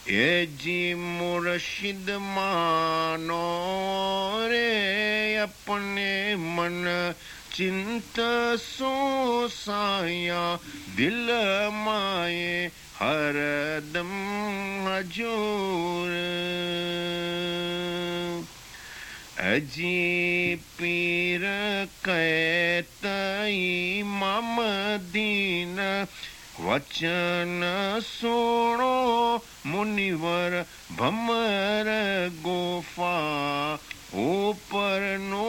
એ જી મુર્શિદ માનો રે अपने मन चिंत सो साया दिल माए हरदम हजूर अजी पीर कहतई ममदीन वचन सुनो मुनिवर भमर गोफा ऊपर नो